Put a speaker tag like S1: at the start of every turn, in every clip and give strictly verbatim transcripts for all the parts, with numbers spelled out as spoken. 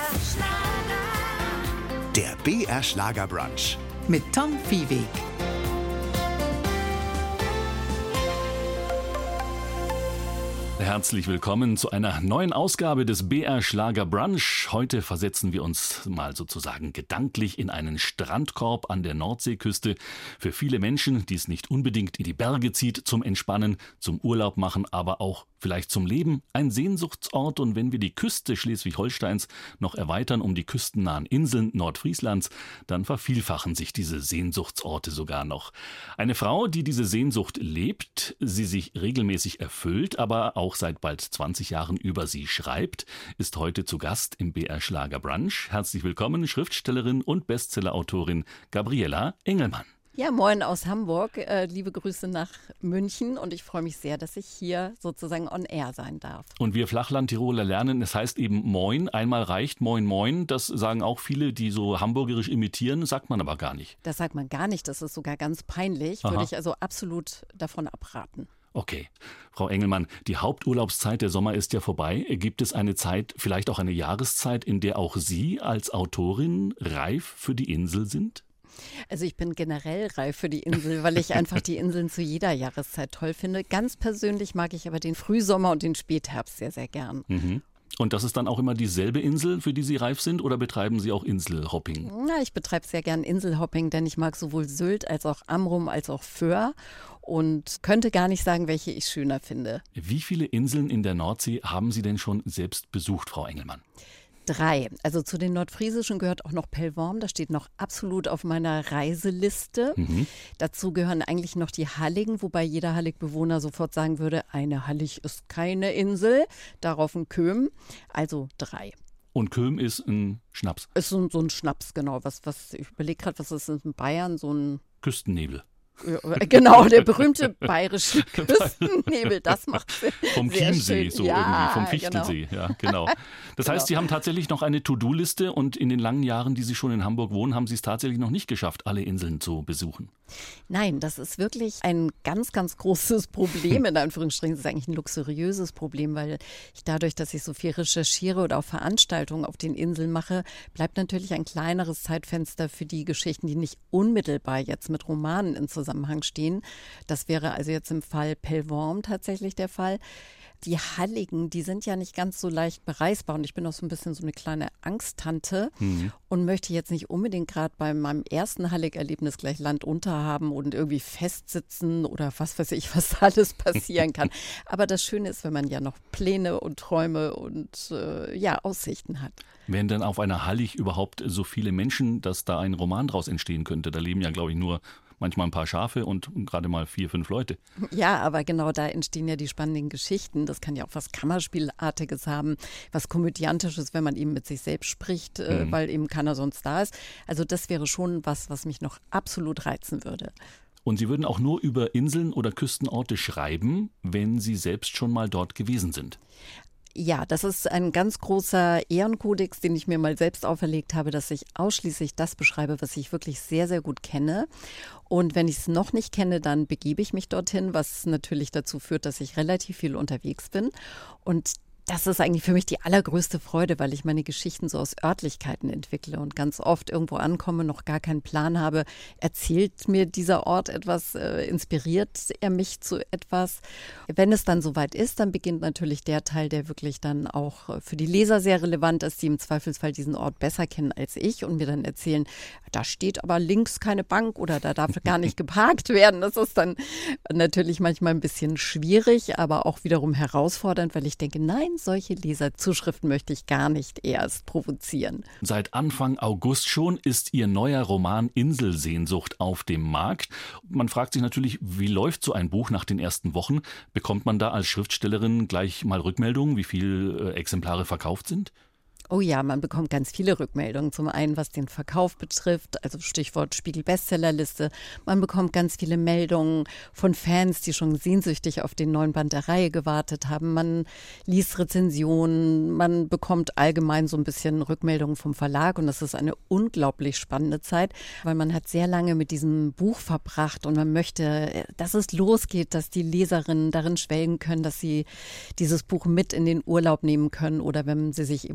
S1: Der B R Schlager-Brunch
S2: mit Tom Viehweg.
S3: Herzlich willkommen zu einer neuen Ausgabe des B R Schlager Brunch. Heute versetzen wir uns mal sozusagen gedanklich in einen Strandkorb an der Nordseeküste. Für viele Menschen, die es nicht unbedingt in die Berge zieht, zum Entspannen, zum Urlaub machen, aber auch vielleicht zum Leben. Ein Sehnsuchtsort, und wenn wir die Küste Schleswig-Holsteins noch erweitern um die küstennahen Inseln Nordfrieslands, dann vervielfachen sich diese Sehnsuchtsorte sogar noch. Eine Frau, die diese Sehnsucht lebt, sie sich regelmäßig erfüllt, aber auch seit bald zwanzig Jahren über sie schreibt, ist heute zu Gast im B R Schlager Brunch. Herzlich willkommen, Schriftstellerin und Bestsellerautorin Gabriela Engelmann.
S4: Ja, moin aus Hamburg. Äh, liebe Grüße nach München, und ich freue mich sehr, dass ich hier sozusagen on air sein darf.
S3: Und wir Flachland-Tiroler lernen, es heißt eben Moin, einmal reicht, Moin Moin. Das sagen auch viele, die so hamburgerisch imitieren, sagt man aber gar nicht.
S4: Das sagt man gar nicht, das ist sogar ganz peinlich. Aha. Würde ich also absolut davon abraten.
S3: Okay. Frau Engelmann, die Haupturlaubszeit, der Sommer ist ja vorbei. Gibt es eine Zeit, vielleicht auch eine Jahreszeit, in der auch Sie als Autorin reif für die Insel sind?
S4: Also ich bin generell reif für die Insel, weil ich einfach die Inseln zu jeder Jahreszeit toll finde. Ganz persönlich mag ich aber den Frühsommer und den Spätherbst sehr, sehr gern.
S3: Mhm. Und das ist dann auch immer dieselbe Insel, für die Sie reif sind, oder betreiben Sie auch Inselhopping?
S4: Na, ich betreibe sehr gern Inselhopping, denn ich mag sowohl Sylt als auch Amrum als auch Föhr und könnte gar nicht sagen, welche ich schöner finde.
S3: Wie viele Inseln in der Nordsee haben Sie denn schon selbst besucht, Frau Engelmann?
S4: Drei. Also zu den Nordfriesischen gehört auch noch Pellworm. Das steht noch absolut auf meiner Reiseliste. Mhm. Dazu gehören eigentlich noch die Halligen, wobei jeder Hallig-Bewohner sofort sagen würde, eine Hallig ist keine Insel. Darauf ein Köhm. Also drei.
S3: Und Köhm ist ein Schnaps?
S4: Ist so, so ein Schnaps, genau. Was, was, ich überlege gerade, was ist in Bayern? So ein
S3: Küstennebel.
S4: Genau, der berühmte bayerische Küstennebel, das macht Sinn.
S3: Vom Chiemsee, so
S4: ja,
S3: irgendwie, vom Fichtelsee, genau. Ja, genau. Das genau. heißt, Sie haben tatsächlich noch eine To-Do-Liste, und in den langen Jahren, die Sie schon in Hamburg wohnen, haben Sie es tatsächlich noch nicht geschafft, alle Inseln zu besuchen.
S4: Nein, das ist wirklich ein ganz, ganz großes Problem, in Anführungsstrichen. Das ist eigentlich ein luxuriöses Problem, weil ich dadurch, dass ich so viel recherchiere oder auch Veranstaltungen auf den Inseln mache, bleibt natürlich ein kleineres Zeitfenster für die Geschichten, die nicht unmittelbar jetzt mit Romanen in Zusammenhang stehen. Das wäre also jetzt im Fall Pellworm tatsächlich der Fall. Die Halligen, die sind ja nicht ganz so leicht bereisbar, und ich bin auch so ein bisschen so eine kleine Angsttante mhm. und möchte jetzt nicht unbedingt gerade bei meinem ersten Hallig-Erlebnis gleich Land unter haben und irgendwie festsitzen oder was weiß ich, was alles passieren kann. Aber das Schöne ist, wenn man ja noch Pläne und Träume und äh, ja, Aussichten hat.
S3: Wären denn auf einer Hallig überhaupt so viele Menschen, dass da ein Roman draus entstehen könnte? Da leben ja, glaube ich, nur manchmal ein paar Schafe und gerade mal vier, fünf Leute.
S4: Ja, aber genau da entstehen ja die spannenden Geschichten. Das kann ja auch was Kammerspielartiges haben, was Komödiantisches, wenn man eben mit sich selbst spricht, äh, mhm. weil eben keiner sonst da ist. Also das wäre schon was, was mich noch absolut reizen würde.
S3: Und Sie würden auch nur über Inseln oder Küstenorte schreiben, wenn Sie selbst schon mal dort gewesen sind?
S4: Ja, das ist ein ganz großer Ehrenkodex, den ich mir mal selbst auferlegt habe, dass ich ausschließlich das beschreibe, was ich wirklich sehr, sehr gut kenne. Und wenn ich es noch nicht kenne, dann begebe ich mich dorthin, was natürlich dazu führt, dass ich relativ viel unterwegs bin. Und das ist eigentlich für mich die allergrößte Freude, weil ich meine Geschichten so aus Örtlichkeiten entwickle und ganz oft irgendwo ankomme, noch gar keinen Plan habe. Erzählt mir dieser Ort etwas, äh, inspiriert er mich zu etwas? Wenn es dann soweit ist, dann beginnt natürlich der Teil, der wirklich dann auch für die Leser sehr relevant ist, die im Zweifelsfall diesen Ort besser kennen als ich und mir dann erzählen, da steht aber links keine Bank oder da darf gar nicht geparkt werden. Das ist dann natürlich manchmal ein bisschen schwierig, aber auch wiederum herausfordernd, weil ich denke, nein, solche Leserzuschriften möchte ich gar nicht erst provozieren.
S3: Seit Anfang August schon ist Ihr neuer Roman Inselsehnsucht auf dem Markt. Man fragt sich natürlich, wie läuft so ein Buch nach den ersten Wochen? Bekommt man da als Schriftstellerin gleich mal Rückmeldungen, wie viele Exemplare verkauft sind?
S4: Oh ja, man bekommt ganz viele Rückmeldungen. Zum einen, was den Verkauf betrifft, also Stichwort Spiegel-Bestsellerliste. Man bekommt ganz viele Meldungen von Fans, die schon sehnsüchtig auf den neuen Band der Reihe gewartet haben. Man liest Rezensionen, man bekommt allgemein so ein bisschen Rückmeldungen vom Verlag. Und das ist eine unglaublich spannende Zeit, weil man hat sehr lange mit diesem Buch verbracht und man möchte, dass es losgeht, dass die Leserinnen darin schwelgen können, dass sie dieses Buch mit in den Urlaub nehmen können oder wenn sie sich eben gerade keine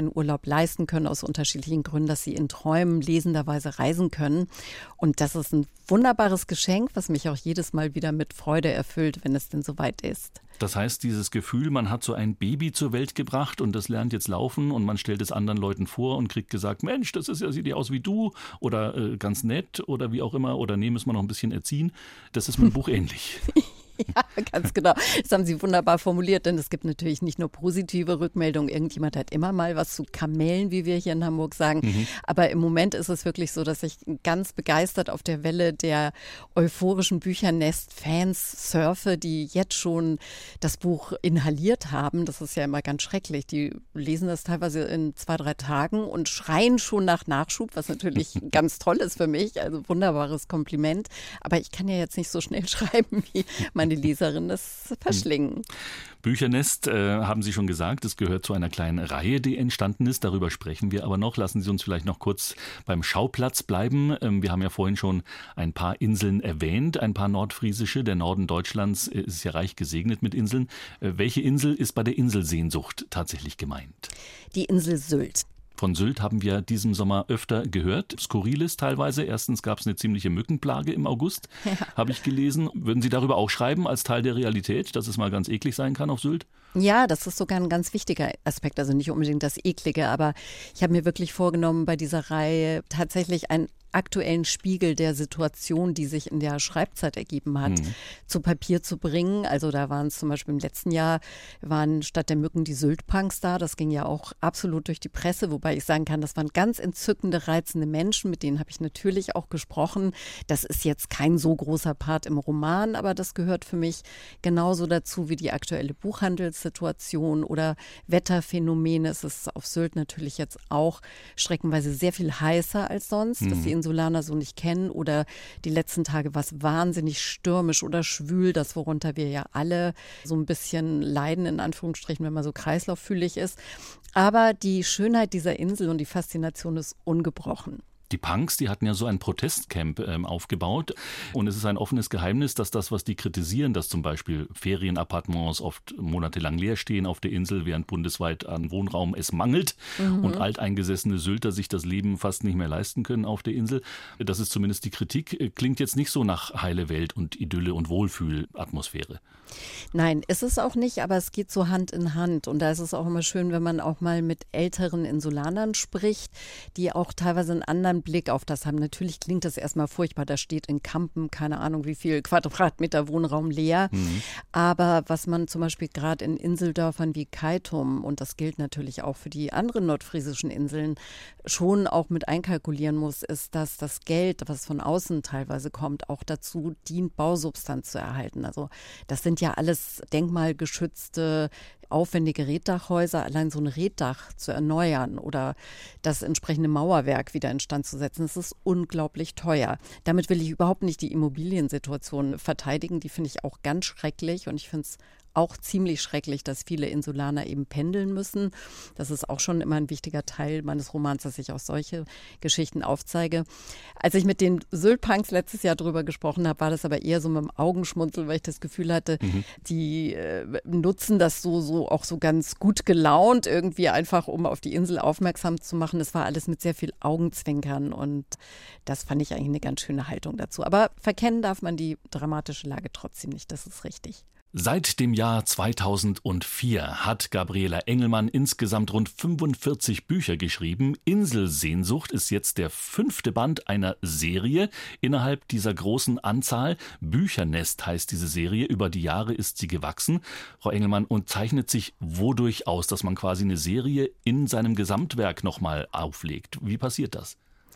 S4: keinen Urlaub leisten können aus unterschiedlichen Gründen, dass sie in Träumen lesenderweise reisen können. Und das ist ein wunderbares Geschenk, was mich auch jedes Mal wieder mit Freude erfüllt, wenn es denn soweit ist.
S3: Das heißt, dieses Gefühl, man hat so ein Baby zur Welt gebracht und das lernt jetzt laufen und man stellt es anderen Leuten vor und kriegt gesagt, Mensch, das ist ja, sieht ja aus wie du oder äh, ganz nett oder wie auch immer oder nee, müssen wir noch ein bisschen erziehen. Das ist mit dem Buch ähnlich.
S4: Ja, ganz genau. Das haben Sie wunderbar formuliert, denn es gibt natürlich nicht nur positive Rückmeldungen. Irgendjemand hat immer mal was zu kamellen, wie wir hier in Hamburg sagen. Mhm. Aber im Moment ist es wirklich so, dass ich ganz begeistert auf der Welle der euphorischen Büchernest-Fans surfe, die jetzt schon das Buch inhaliert haben. Das ist ja immer ganz schrecklich. Die lesen das teilweise in zwei, drei Tagen und schreien schon nach Nachschub, was natürlich ganz toll ist für mich. Also wunderbares Kompliment. Aber ich kann ja jetzt nicht so schnell schreiben, wie meine Leserinnen das verschlingen.
S3: Büchernest, äh, haben Sie schon gesagt, es gehört zu einer kleinen Reihe, die entstanden ist. Darüber sprechen wir aber noch. Lassen Sie uns vielleicht noch kurz beim Schauplatz bleiben. Ähm, wir haben ja vorhin schon ein paar Inseln erwähnt, ein paar nordfriesische. Der Norden Deutschlands ist ja reich gesegnet mit Inseln. Äh, welche Insel ist bei der Inselsehnsucht tatsächlich gemeint?
S4: Die Insel Sylt.
S3: Von Sylt haben wir diesen Sommer öfter gehört. Skurriles teilweise. Erstens gab es eine ziemliche Mückenplage im August, ja. habe ich gelesen. Würden Sie darüber auch schreiben als Teil der Realität, dass es mal ganz eklig sein kann auf Sylt?
S4: Ja, das ist sogar ein ganz wichtiger Aspekt, also nicht unbedingt das Eklige, aber ich habe mir wirklich vorgenommen, bei dieser Reihe tatsächlich ein aktuellen Spiegel der Situation, die sich in der Schreibzeit ergeben hat, mhm. zu Papier zu bringen. Also da waren es zum Beispiel im letzten Jahr, waren statt der Mücken die Sylt-Punks da. Das ging ja auch absolut durch die Presse, wobei ich sagen kann, das waren ganz entzückende, reizende Menschen, mit denen habe ich natürlich auch gesprochen. Das ist jetzt kein so großer Part im Roman, aber das gehört für mich genauso dazu wie die aktuelle Buchhandelssituation oder Wetterphänomene. Es ist auf Sylt natürlich jetzt auch streckenweise sehr viel heißer als sonst, mhm. dass die Insulaner so nicht kennen oder die letzten Tage war es wahnsinnig stürmisch oder schwül, das worunter wir ja alle so ein bisschen leiden, in Anführungsstrichen, wenn man so kreislauffühlig ist. Aber die Schönheit dieser Insel und die Faszination ist ungebrochen.
S3: Die Punks, die hatten ja so ein Protestcamp ähm, aufgebaut und es ist ein offenes Geheimnis, dass das, was die kritisieren, dass zum Beispiel Ferienappartements oft monatelang leer stehen auf der Insel, während bundesweit an Wohnraum es mangelt mhm. und alteingesessene Sylter sich das Leben fast nicht mehr leisten können auf der Insel. Das ist zumindest die Kritik. Klingt jetzt nicht so nach heile Welt und Idylle und Wohlfühlatmosphäre.
S4: Nein, ist es auch nicht, aber es geht so Hand in Hand. Und da ist es auch immer schön, wenn man auch mal mit älteren Insulanern spricht, die auch teilweise einen anderen Blick auf das haben. Natürlich klingt das erstmal furchtbar, da steht in Kampen, keine Ahnung wie viel Quadratmeter Wohnraum leer. Mhm. Aber was man zum Beispiel gerade in Inseldörfern wie Keitum, und das gilt natürlich auch für die anderen nordfriesischen Inseln, schon auch mit einkalkulieren muss, ist, dass das Geld, was von außen teilweise kommt, auch dazu dient, Bausubstanz zu erhalten. Also das sind ja alles denkmalgeschützte, aufwendige Reetdachhäuser. Allein so ein Reetdach zu erneuern oder das entsprechende Mauerwerk wieder instand zu setzen, das ist unglaublich teuer. Damit will ich überhaupt nicht die Immobiliensituation verteidigen. Die finde ich auch ganz schrecklich und ich finde es auch ziemlich schrecklich, dass viele Insulaner eben pendeln müssen. Das ist auch schon immer ein wichtiger Teil meines Romans, dass ich auch solche Geschichten aufzeige. Als ich mit den Sylt-Punks letztes Jahr drüber gesprochen habe, war das aber eher so mit dem Augenschmunzeln, weil ich das Gefühl hatte, mhm. die äh, nutzen das so, so auch so ganz gut gelaunt irgendwie einfach, um auf die Insel aufmerksam zu machen. Das war alles mit sehr viel Augenzwinkern und das fand ich eigentlich eine ganz schöne Haltung dazu. Aber verkennen darf man die dramatische Lage trotzdem nicht, das ist richtig.
S3: Seit dem Jahr zweitausendvier hat Gabriela Engelmann insgesamt rund fünfundvierzig Bücher geschrieben. Inselsehnsucht ist jetzt der fünfte Band einer Serie innerhalb dieser großen Anzahl. Büchernest heißt diese Serie. Über die Jahre ist sie gewachsen. Frau Engelmann, und zeichnet sich wodurch aus, dass man quasi eine Serie in seinem Gesamtwerk nochmal auflegt? Wie passiert das?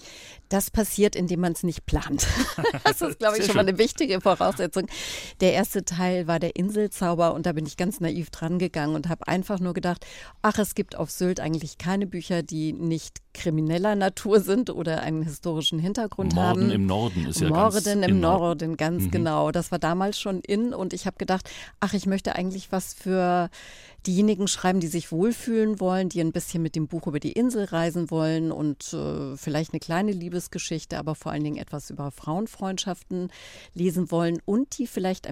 S4: Das passiert, indem man es nicht plant. Das ist, glaube ich, schon mal eine wichtige Voraussetzung. Der erste Teil war der Inselzauber und da bin ich ganz naiv dran gegangen und habe einfach nur gedacht, ach, es gibt auf Sylt eigentlich keine Bücher, die nicht krimineller Natur sind oder einen historischen Hintergrund
S3: Morden
S4: haben.
S3: Morden im Norden ist ja
S4: Morden
S3: ganz
S4: im, im Norden, Norden ganz
S3: mhm.
S4: genau. Das war damals schon in und ich habe gedacht, ach, ich möchte eigentlich was für diejenigen schreiben, die sich wohlfühlen wollen, die ein bisschen mit dem Buch über die Insel reisen wollen und äh, vielleicht eine kleine Liebesgeschichte, aber vor allen Dingen etwas über Frauenfreundschaften lesen wollen und die vielleicht ein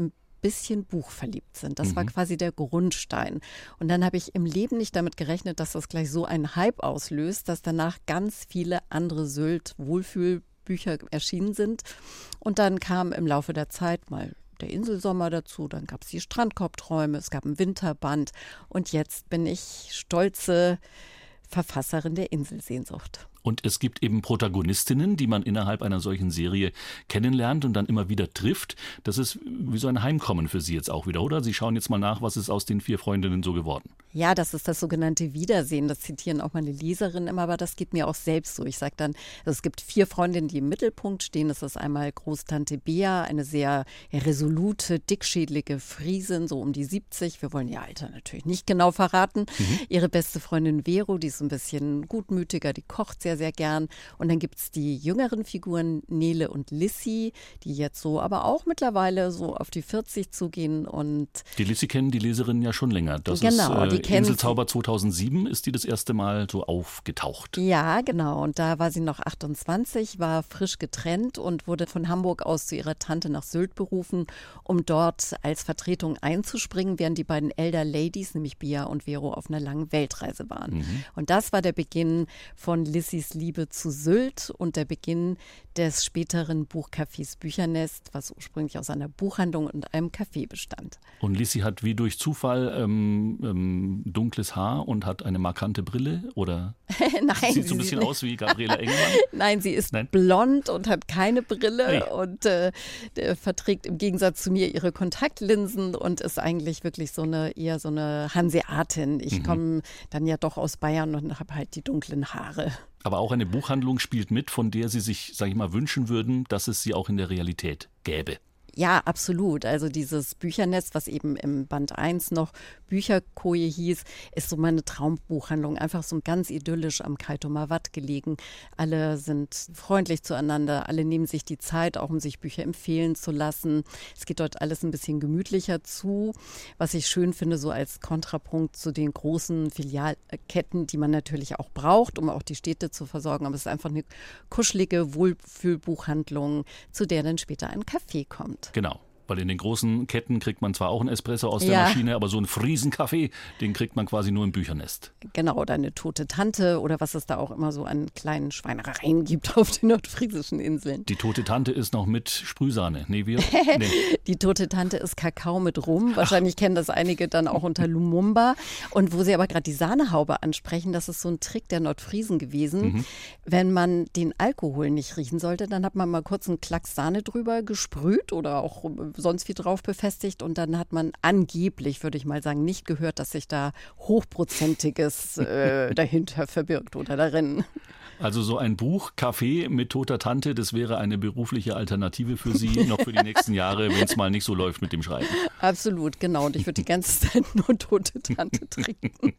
S4: bisschen buchverliebt sind. Das
S3: Mhm.
S4: war quasi der Grundstein. Und dann habe ich im Leben nicht damit gerechnet, dass das gleich so einen Hype auslöst, dass danach ganz viele andere Sylt-Wohlfühlbücher erschienen sind. Und dann kam im Laufe der Zeit mal der Inselsommer dazu, dann gab es die Strandkorbträume, es gab ein Winterband und jetzt bin ich stolze Verfasserin der Inselsehnsucht.
S3: Und es gibt eben Protagonistinnen, die man innerhalb einer solchen Serie kennenlernt und dann immer wieder trifft. Das ist wie so ein Heimkommen für Sie jetzt auch wieder, oder? Sie schauen jetzt mal nach, was ist aus den vier Freundinnen so geworden.
S4: Ja, das ist das sogenannte Wiedersehen. Das zitieren auch meine Leserinnen immer, aber das geht mir auch selbst so. Ich sage dann, es gibt vier Freundinnen, die im Mittelpunkt stehen. Das ist einmal Großtante Bea, eine sehr resolute, dickschädelige Friesin, so um die siebzig. Wir wollen ihr Alter natürlich nicht genau verraten. Mhm. Ihre beste Freundin Vero, die ist ein bisschen gutmütiger, die kocht sehr, sehr gern. Und dann gibt es die jüngeren Figuren Nele und Lissy, die jetzt so aber auch mittlerweile so auf die vierzig zugehen. Und
S3: die Lissy kennen die Leserinnen ja schon länger. Das
S4: genau,
S3: ist, äh,
S4: die kennen
S3: Inselzauber zweitausendsieben ist die das erste Mal so aufgetaucht.
S4: Ja, genau. Und da war sie noch achtundzwanzig, war frisch getrennt und wurde von Hamburg aus zu ihrer Tante nach Sylt berufen, um dort als Vertretung einzuspringen, während die beiden Elder Ladies, nämlich Bea und Vero, auf einer langen Weltreise waren. Mhm. Und das war der Beginn von Lissys Liebe zu Sylt und der Beginn des späteren Buchcafés Büchernest, was ursprünglich aus einer Buchhandlung und einem Café bestand.
S3: Und Lissy hat wie durch Zufall ähm, ähm, dunkles Haar und hat eine markante Brille, oder?
S4: Nein.
S3: Sieht so ein bisschen aus wie Gabriela Engelmann?
S4: Nein, sie ist
S3: Nein?
S4: blond und hat keine Brille
S3: hey.
S4: und äh, verträgt im Gegensatz zu mir ihre Kontaktlinsen und ist eigentlich wirklich so eine eher so eine Hanseatin. Ich mhm. komme dann ja doch aus Bayern und habe halt die dunklen Haare.
S3: Aber auch eine Buchhandlung spielt mit, von der Sie sich, sage ich mal, wünschen würden, dass es sie auch in der Realität gäbe.
S4: Ja, absolut. Also dieses Büchernest, was eben im Band eins noch Bücherkoje hieß, ist so meine Traumbuchhandlung. Einfach so ganz idyllisch am Kaitumer Watt gelegen. Alle sind freundlich zueinander, alle nehmen sich die Zeit, auch um sich Bücher empfehlen zu lassen. Es geht dort alles ein bisschen gemütlicher zu, was ich schön finde, so als Kontrapunkt zu den großen Filialketten, die man natürlich auch braucht, um auch die Städte zu versorgen. Aber es ist einfach eine kuschelige Wohlfühlbuchhandlung, zu der dann später ein Café kommt.
S3: Genau, weil in den großen Ketten kriegt man zwar auch einen Espresso aus der
S4: ja.
S3: Maschine, aber so einen Friesenkaffee, den kriegt man quasi nur im Büchernest.
S4: Genau, oder eine tote Tante oder was es da auch immer so an kleinen Schweinereien gibt auf den nordfriesischen Inseln.
S3: Die tote Tante ist noch mit Sprühsahne. Nee, wir? Nee.
S4: Die tote Tante ist Kakao mit Rum. Wahrscheinlich Ach. kennen das einige dann auch unter Lumumba. Und wo Sie aber gerade die Sahnehaube ansprechen, das ist so ein Trick der Nordfriesen gewesen. Mhm. Wenn man den Alkohol nicht riechen sollte, dann hat man mal kurz einen Klacks Sahne drüber gesprüht oder auch sonst wie drauf befestigt und dann hat man angeblich, würde ich mal sagen, nicht gehört, dass sich da Hochprozentiges äh, dahinter verbirgt oder darin.
S3: Also so ein Buch, Kaffee mit toter Tante, das wäre eine berufliche Alternative für Sie, noch für die nächsten Jahre, wenn es mal nicht so läuft mit dem Schreiben.
S4: Absolut, genau. Und ich würde die ganze Zeit nur tote Tante trinken.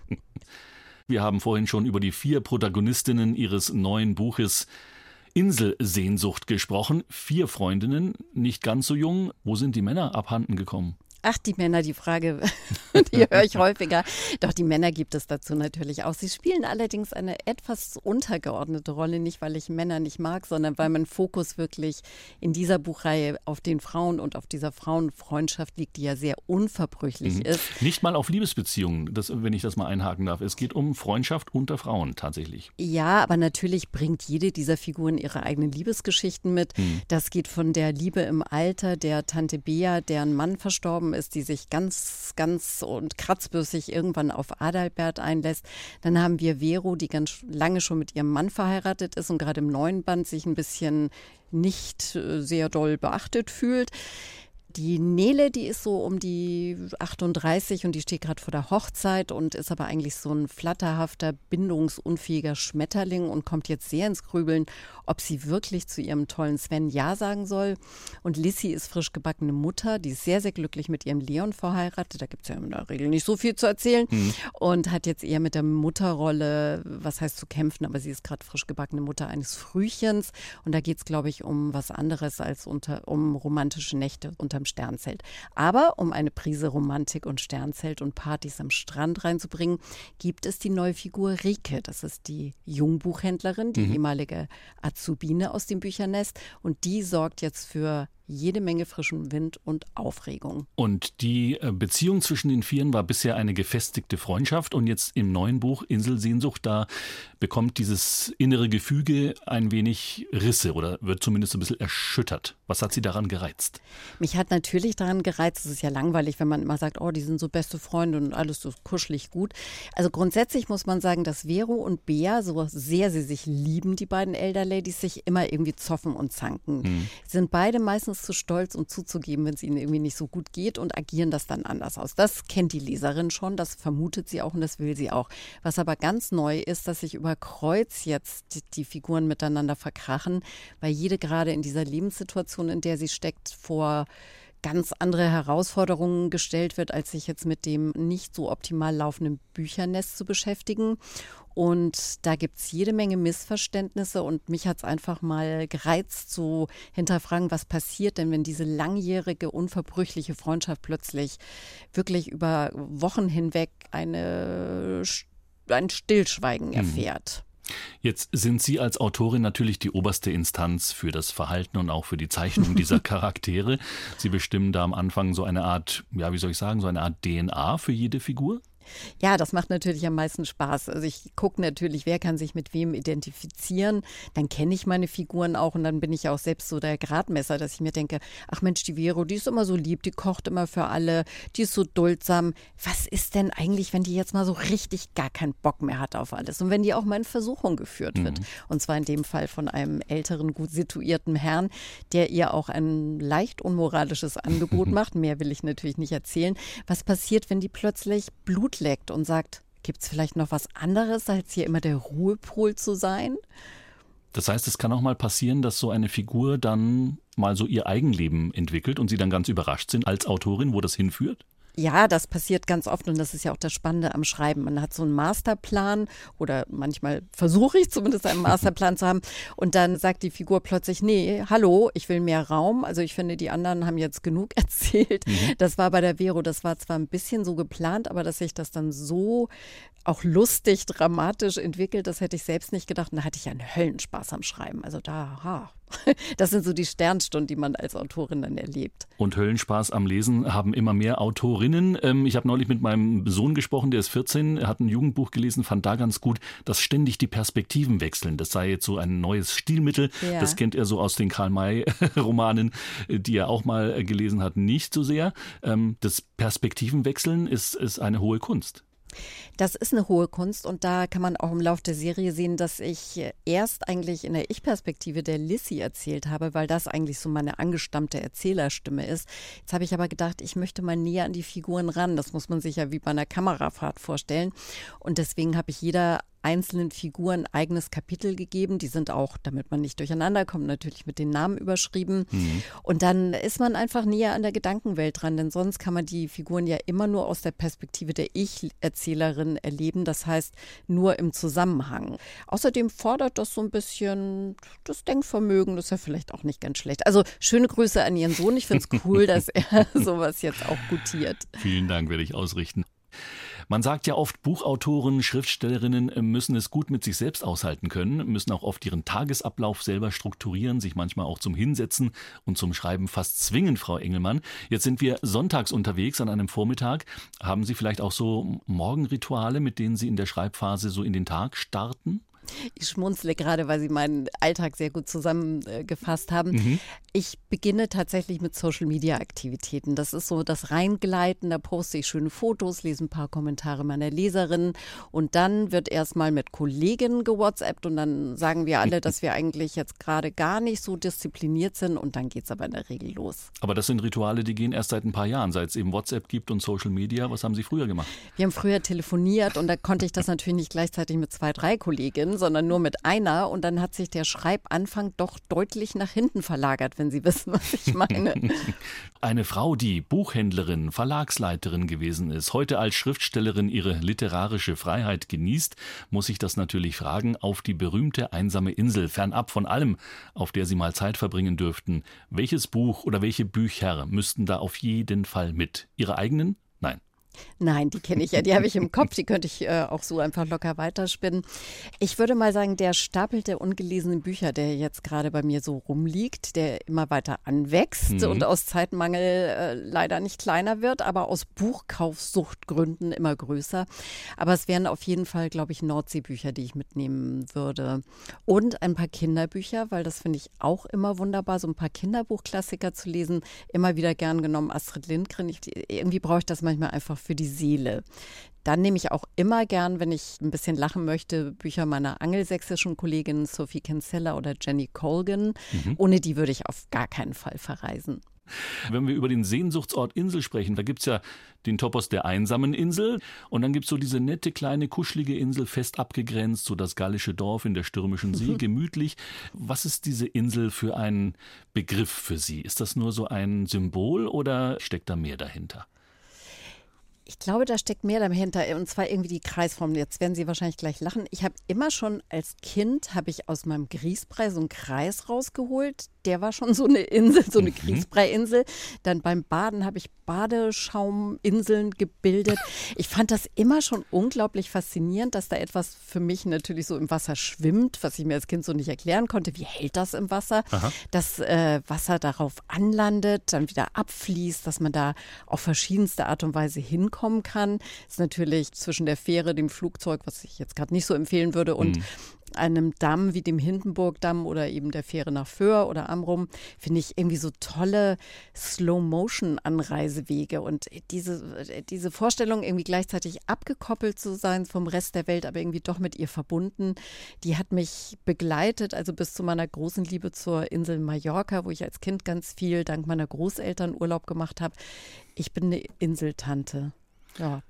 S3: Wir haben vorhin schon über die vier Protagonistinnen Ihres neuen Buches Inselsehnsucht gesprochen. Vier Freundinnen, nicht ganz so jung. Wo sind die Männer abhanden gekommen?
S4: Ach, die Männer, die Frage, die höre ich häufiger. Doch die Männer gibt es dazu natürlich auch. Sie spielen allerdings eine etwas untergeordnete Rolle, nicht weil ich Männer nicht mag, sondern weil mein Fokus wirklich in dieser Buchreihe auf den Frauen und auf dieser Frauenfreundschaft liegt, die ja sehr unverbrüchlich mhm. ist.
S3: Nicht mal auf Liebesbeziehungen, das, wenn ich das mal einhaken darf. Es geht um Freundschaft unter Frauen tatsächlich.
S4: Ja, aber natürlich bringt jede dieser Figuren ihre eigenen Liebesgeschichten mit. Mhm. Das geht von der Liebe im Alter der Tante Bea, deren Mann verstorben ist, die sich ganz, ganz und kratzbürstig irgendwann auf Adalbert einlässt. Dann haben wir Vero, die ganz lange schon mit ihrem Mann verheiratet ist und gerade im neuen Band sich ein bisschen nicht sehr doll beachtet fühlt. Die Nele, die ist so um die achtunddreißig und die steht gerade vor der Hochzeit und ist aber eigentlich so ein flatterhafter, bindungsunfähiger Schmetterling und kommt jetzt sehr ins Grübeln, ob sie wirklich zu ihrem tollen Sven Ja sagen soll. Und Lissy ist frisch gebackene Mutter, die ist sehr, sehr glücklich mit ihrem Leon verheiratet. Da gibt es ja in der Regel nicht so viel zu erzählen mhm. und hat jetzt eher mit der Mutterrolle, was heißt zu kämpfen, aber sie ist gerade frisch gebackene Mutter eines Frühchens und da geht es, glaube ich, um was anderes als unter, um romantische Nächte unterm Sternzelt. Aber um eine Prise Romantik und Sternzelt und Partys am Strand reinzubringen, gibt es die neue Figur Rike. Das ist die Jungbuchhändlerin, die mhm. ehemalige Azubine aus dem Büchernest und die sorgt jetzt für jede Menge frischen Wind und Aufregung.
S3: Und die Beziehung zwischen den Vieren war bisher eine gefestigte Freundschaft und jetzt im neuen Buch Inselsehnsucht, da bekommt dieses innere Gefüge ein wenig Risse oder wird zumindest ein bisschen erschüttert. Was hat Sie daran gereizt?
S4: Mich hat natürlich daran gereizt, es ist ja langweilig, wenn man immer sagt, oh, die sind so beste Freunde und alles so kuschelig gut. Also grundsätzlich muss man sagen, dass Vero und Bea, so sehr sie sich lieben, die beiden Elder Ladies, sich immer irgendwie zoffen und zanken. Mhm. Sind beide meistens zu stolz, um zuzugeben, wenn es ihnen irgendwie nicht so gut geht und agieren das dann anders aus. Das kennt die Leserin schon, das vermutet sie auch und das will sie auch. Was aber ganz neu ist, dass sich über Kreuz jetzt die, die Figuren miteinander verkrachen, weil jede gerade in dieser Lebenssituation, in der sie steckt, vor ganz andere Herausforderungen gestellt wird, als sich jetzt mit dem nicht so optimal laufenden Büchernest zu beschäftigen. Und da gibt es jede Menge Missverständnisse und mich hat es einfach mal gereizt zu hinterfragen, was passiert denn, wenn diese langjährige, unverbrüchliche Freundschaft plötzlich wirklich über Wochen hinweg eine, ein Stillschweigen erfährt.
S3: Jetzt sind Sie als Autorin natürlich die oberste Instanz für das Verhalten und auch für die Zeichnung dieser Charaktere. Sie bestimmen da am Anfang so eine Art, ja, wie soll ich sagen, so eine Art D N A für jede Figur?
S4: Ja, das macht natürlich am meisten Spaß. Also ich gucke natürlich, wer kann sich mit wem identifizieren. Dann kenne ich meine Figuren auch und dann bin ich auch selbst so der Gradmesser, dass ich mir denke, ach Mensch, die Vero, die ist immer so lieb, die kocht immer für alle, die ist so duldsam. Was ist denn eigentlich, wenn die jetzt mal so richtig gar keinen Bock mehr hat auf alles und wenn die auch mal in Versuchung geführt wird? Mhm. Und zwar in dem Fall von einem älteren, gut situierten Herrn, der ihr auch ein leicht unmoralisches Angebot macht. Mehr will ich natürlich nicht erzählen. Was passiert, wenn die plötzlich Blut leckt und sagt, gibt es vielleicht noch was anderes, als hier immer der Ruhepol zu sein?
S3: Das heißt, es kann auch mal passieren, dass so eine Figur dann mal so ihr Eigenleben entwickelt und Sie dann ganz überrascht sind als Autorin, wo das hinführt?
S4: Ja, das passiert ganz oft und das ist ja auch das Spannende am Schreiben. Man hat so einen Masterplan oder manchmal versuche ich zumindest einen Masterplan zu haben und dann sagt die Figur plötzlich, nee, hallo, ich will mehr Raum. Also ich finde, die anderen haben jetzt genug erzählt. Mhm. Das war bei der Vero, das war zwar ein bisschen so geplant, aber dass sich das dann so auch lustig, dramatisch entwickelt, das hätte ich selbst nicht gedacht. Und da hatte ich ja einen Höllenspaß am Schreiben. Also da, ha. Das sind so die Sternstunden, die man als Autorin dann erlebt.
S3: Und Höllenspaß am Lesen haben immer mehr Autorinnen. Ich habe neulich mit meinem Sohn gesprochen, der ist vierzehn, er hat ein Jugendbuch gelesen, fand da ganz gut, dass ständig die Perspektiven wechseln. Das sei jetzt so ein neues Stilmittel. Ja. Das kennt er so aus den Karl-May-Romanen, die er auch mal gelesen hat, nicht so sehr. Das Perspektivenwechseln ist, ist eine hohe Kunst.
S4: Das ist eine hohe Kunst und da kann man auch im Lauf der Serie sehen, dass ich erst eigentlich in der Ich-Perspektive der Lissy erzählt habe, weil das eigentlich so meine angestammte Erzählerstimme ist. Jetzt habe ich aber gedacht, ich möchte mal näher an die Figuren ran. Das muss man sich ja wie bei einer Kamerafahrt vorstellen. Und deswegen habe ich jeder einzelnen Figuren ein eigenes Kapitel gegeben. Die sind auch, damit man nicht durcheinander kommt, natürlich mit den Namen überschrieben. Mhm. Und dann ist man einfach näher an der Gedankenwelt dran, denn sonst kann man die Figuren ja immer nur aus der Perspektive der Ich-Erzählerin erleben, das heißt nur im Zusammenhang. Außerdem fordert das so ein bisschen das Denkvermögen, das ist ja vielleicht auch nicht ganz schlecht. Also schöne Grüße an Ihren Sohn, ich finde es cool, dass er sowas jetzt auch gutiert.
S3: Vielen Dank, werde ich ausrichten. Man sagt ja oft, Buchautoren, Schriftstellerinnen müssen es gut mit sich selbst aushalten können, müssen auch oft ihren Tagesablauf selber strukturieren, sich manchmal auch zum Hinsetzen und zum Schreiben fast zwingen, Frau Engelmann. Jetzt sind wir sonntags unterwegs an einem Vormittag. Haben Sie vielleicht auch so Morgenrituale, mit denen Sie in der Schreibphase so in den Tag starten?
S4: Ich schmunzle gerade, weil Sie meinen Alltag sehr gut zusammengefasst haben. Mhm. Ich beginne tatsächlich mit Social-Media-Aktivitäten. Das ist so das Reingleiten, da poste ich schöne Fotos, lese ein paar Kommentare meiner Leserinnen und dann wird erstmal mit Kolleginnen gewhatsappt und dann sagen wir alle, dass wir eigentlich jetzt gerade gar nicht so diszipliniert sind und dann geht es aber in der Regel los.
S3: Aber das sind Rituale, die gehen erst seit ein paar Jahren, seit es eben WhatsApp gibt und Social Media. Was haben Sie früher gemacht?
S4: Wir haben früher telefoniert und da konnte ich das natürlich nicht gleichzeitig mit zwei, drei Kolleginnen, sondern nur mit einer und dann hat sich der Schreibanfang doch deutlich nach hinten verlagert, wenn Sie wissen, was ich meine.
S3: Eine Frau, die Buchhändlerin, Verlagsleiterin gewesen ist, heute als Schriftstellerin ihre literarische Freiheit genießt, muss sich das natürlich fragen, auf die berühmte einsame Insel, fernab von allem, auf der Sie mal Zeit verbringen dürften. Welches Buch oder welche Bücher müssten da auf jeden Fall mit? Ihre eigenen? Nein.
S4: Nein, die kenne ich ja, die habe ich im Kopf, die könnte ich äh, auch so einfach locker weiterspinnen. Ich würde mal sagen, der Stapel der ungelesenen Bücher, der jetzt gerade bei mir so rumliegt, der immer weiter anwächst mhm. und aus Zeitmangel äh, leider nicht kleiner wird, aber aus Buchkaufsuchtgründen immer größer. Aber es wären auf jeden Fall, glaube ich, Nordseebücher, die ich mitnehmen würde. Und ein paar Kinderbücher, weil das finde ich auch immer wunderbar, so ein paar Kinderbuchklassiker zu lesen. Immer wieder gern genommen Astrid Lindgren. Ich, irgendwie brauche ich das manchmal einfach für die Seele. Dann nehme ich auch immer gern, wenn ich ein bisschen lachen möchte, Bücher meiner angelsächsischen Kolleginnen Sophie Kinsella oder Jenny Colgan. Mhm. Ohne die würde ich auf gar keinen Fall verreisen.
S3: Wenn wir über den Sehnsuchtsort Insel sprechen, da gibt es ja den Topos der einsamen Insel und dann gibt es so diese nette, kleine, kuschelige Insel, fest abgegrenzt, so das gallische Dorf in der stürmischen See, gemütlich. Was ist diese Insel für ein Begriff für Sie? Ist das nur so ein Symbol oder steckt da mehr dahinter?
S4: Ich glaube, da steckt mehr dahinter, und zwar irgendwie die Kreisform. Jetzt werden Sie wahrscheinlich gleich lachen. Ich habe immer schon als Kind, habe ich aus meinem Grießbrei so einen Kreis rausgeholt. Der war schon so eine Insel, so eine mhm. Grießbrei-Insel. Dann beim Baden habe ich Badeschauminseln gebildet. Ich fand das immer schon unglaublich faszinierend, dass da etwas für mich natürlich so im Wasser schwimmt, was ich mir als Kind so nicht erklären konnte. Wie hält das im Wasser? Aha. Dass äh, Wasser darauf anlandet, dann wieder abfließt, dass man da auf verschiedenste Art und Weise hinkommen kann. Das ist natürlich zwischen der Fähre, dem Flugzeug, was ich jetzt gerade nicht so empfehlen würde, und mhm. einem Damm wie dem Hindenburgdamm oder eben der Fähre nach Föhr oder Amrum, finde ich irgendwie so tolle Slow-Motion-Anreisewege. Und diese, diese Vorstellung, irgendwie gleichzeitig abgekoppelt zu sein vom Rest der Welt, aber irgendwie doch mit ihr verbunden, die hat mich begleitet, also bis zu meiner großen Liebe zur Insel Mallorca, wo ich als Kind ganz viel dank meiner Großeltern Urlaub gemacht habe. Ich bin eine Inseltante. Ja.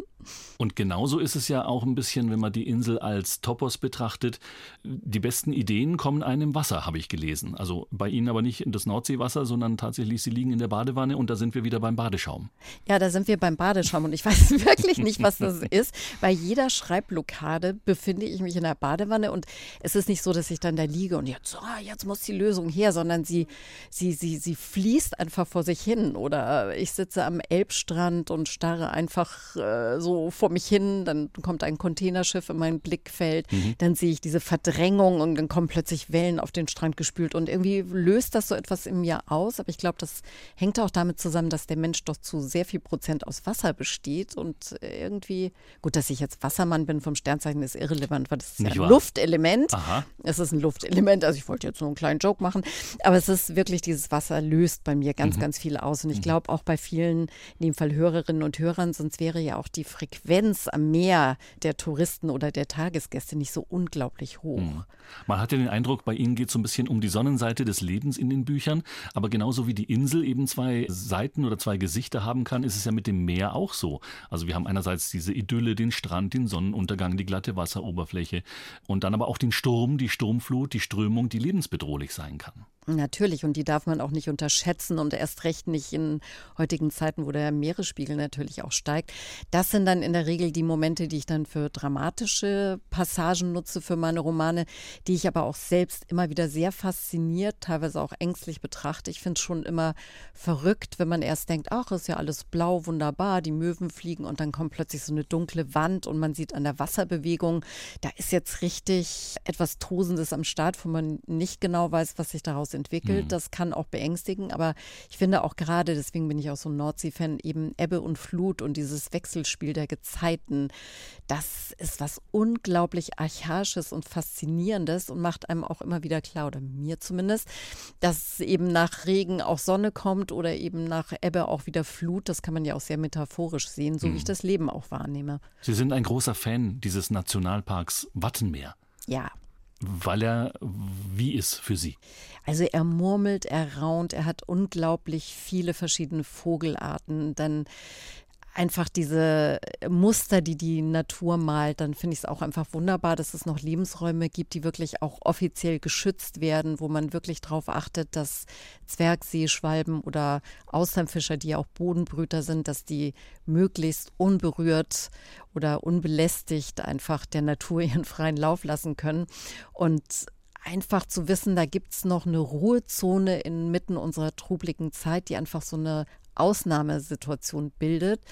S3: Und genauso ist es ja auch ein bisschen, wenn man die Insel als Topos betrachtet. Die besten Ideen kommen einem im Wasser, habe ich gelesen. Also bei Ihnen aber nicht in das Nordseewasser, sondern tatsächlich, Sie liegen in der Badewanne und da sind wir wieder beim Badeschaum.
S4: Ja, da sind wir beim Badeschaum und ich weiß wirklich nicht, was das ist. Bei jeder Schreibblockade befinde ich mich in der Badewanne und es ist nicht so, dass ich dann da liege und jetzt, oh, jetzt muss die Lösung her, sondern sie, sie, sie, sie fließt einfach vor sich hin. Oder ich sitze am Elbstrand und starre einfach äh, so vor mich hin, dann kommt ein Containerschiff in mein Blickfeld, mhm. dann sehe ich diese Verdrängung und dann kommen plötzlich Wellen auf den Strand gespült und irgendwie löst das so etwas in mir aus, aber ich glaube, das hängt auch damit zusammen, dass der Mensch doch zu sehr viel Prozent aus Wasser besteht und irgendwie, gut, dass ich jetzt Wassermann bin vom Sternzeichen ist irrelevant, weil das ist ja ein Luftelement. Aha. Es ist ein Luftelement, also ich wollte jetzt nur einen kleinen Joke machen, aber es ist wirklich, dieses Wasser löst bei mir ganz, mhm. ganz viel aus und ich glaube auch bei vielen, in dem Fall Hörerinnen und Hörern, sonst wäre ja auch die Frequenz am Meer der Touristen oder der Tagesgäste nicht so unglaublich hoch. Mhm.
S3: Man hat ja den Eindruck, bei Ihnen geht es so ein bisschen um die Sonnenseite des Lebens in den Büchern, aber genauso wie die Insel eben zwei Seiten oder zwei Gesichter haben kann, ist es ja mit dem Meer auch so. Also wir haben einerseits diese Idylle, den Strand, den Sonnenuntergang, die glatte Wasseroberfläche und dann aber auch den Sturm, die Sturmflut, die Strömung, die lebensbedrohlich sein kann.
S4: Natürlich, und die darf man auch nicht unterschätzen und erst recht nicht in heutigen Zeiten, wo der Meeresspiegel natürlich auch steigt. Das sind dann in der Regel die Momente, die ich dann für dramatische Passagen nutze für meine Romane, die ich aber auch selbst immer wieder sehr fasziniert, teilweise auch ängstlich betrachte. Ich finde es schon immer verrückt, wenn man erst denkt, ach, ist ja alles blau, wunderbar, die Möwen fliegen und dann kommt plötzlich so eine dunkle Wand und man sieht an der Wasserbewegung, da ist jetzt richtig etwas Tosendes am Start, wo man nicht genau weiß, was sich daraus entwickelt. Mhm. Das kann auch beängstigen, aber ich finde auch gerade, deswegen bin ich auch so ein Nordsee-Fan, eben Ebbe und Flut und dieses Wechselspiel der Gezeiten, das ist was unglaublich Archaisches und Faszinierendes und macht einem auch immer wieder klar, oder mir zumindest, dass eben nach Regen auch Sonne kommt oder eben nach Ebbe auch wieder Flut. Das kann man ja auch sehr metaphorisch sehen, so mhm. wie ich das Leben auch wahrnehme.
S3: Sie sind ein großer Fan dieses Nationalparks Wattenmeer.
S4: Ja.
S3: Weil er wie ist für Sie?
S4: Also er murmelt, er raunt, er hat unglaublich viele verschiedene Vogelarten, dann einfach diese Muster, die die Natur malt, dann finde ich es auch einfach wunderbar, dass es noch Lebensräume gibt, die wirklich auch offiziell geschützt werden, wo man wirklich darauf achtet, dass Zwergseeschwalben oder Austernfischer, die ja auch Bodenbrüter sind, dass die möglichst unberührt oder unbelästigt einfach der Natur ihren freien Lauf lassen können. Und einfach zu wissen, da gibt es noch eine Ruhezone inmitten unserer trubligen Zeit, die einfach so eine Ausnahmesituation bildet.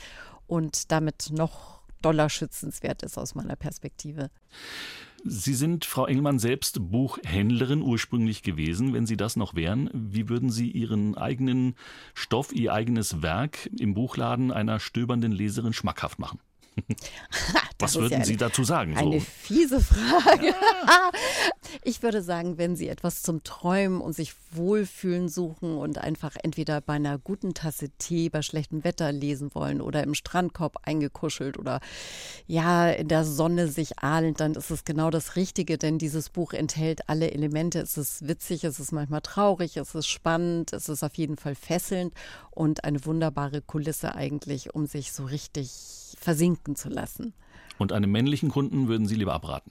S4: und damit noch doller schützenswert ist aus meiner Perspektive.
S3: Sie sind, Frau Engelmann, selbst Buchhändlerin ursprünglich gewesen. Wenn Sie das noch wären, wie würden Sie Ihren eigenen Stoff, Ihr eigenes Werk im Buchladen einer stöbernden Leserin schmackhaft machen? Was würden ja eine, Sie dazu sagen?
S4: Eine so? fiese Frage. Ich würde sagen, wenn Sie etwas zum Träumen und sich wohlfühlen suchen und einfach entweder bei einer guten Tasse Tee bei schlechtem Wetter lesen wollen oder im Strandkorb eingekuschelt oder ja in der Sonne sich ahlend, dann ist es genau das Richtige, denn dieses Buch enthält alle Elemente. Es ist witzig, es ist manchmal traurig, es ist spannend, es ist auf jeden Fall fesselnd und eine wunderbare Kulisse eigentlich, um sich so richtig versinken zu lassen.
S3: Und einem männlichen Kunden würden Sie lieber abraten?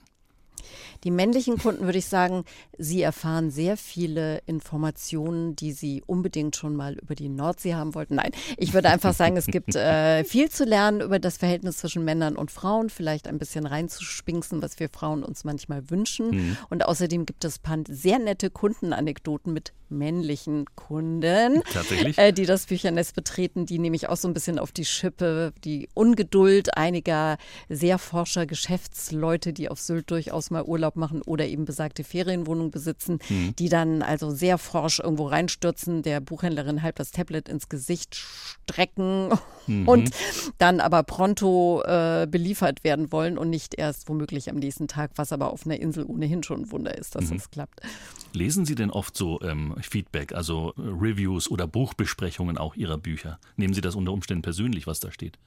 S4: Die männlichen Kunden würde ich sagen, sie erfahren sehr viele Informationen, die sie unbedingt schon mal über die Nordsee haben wollten. Nein, ich würde einfach sagen, es gibt äh, viel zu lernen über das Verhältnis zwischen Männern und Frauen, vielleicht ein bisschen reinzuspinksen, was wir Frauen uns manchmal wünschen. Mhm. Und außerdem gibt es ein paar sehr nette Kundenanekdoten mit männlichen Kunden, äh, die das Büchernest betreten, die nehme ich auch so ein bisschen auf die Schippe, die Ungeduld einiger sehr forscher Geschäftsleute, die auf Sylt durchaus mal Urlaub machen oder eben besagte Ferienwohnung besitzen, mhm. die dann also sehr forsch irgendwo reinstürzen, der Buchhändlerin halb das Tablet ins Gesicht strecken mhm. und dann aber pronto äh, beliefert werden wollen und nicht erst womöglich am nächsten Tag, was aber auf einer Insel ohnehin schon ein Wunder ist, dass mhm. das klappt.
S3: Lesen Sie denn oft so ähm, Feedback, also Reviews oder Buchbesprechungen auch Ihrer Bücher? Nehmen Sie das unter Umständen persönlich, was da steht?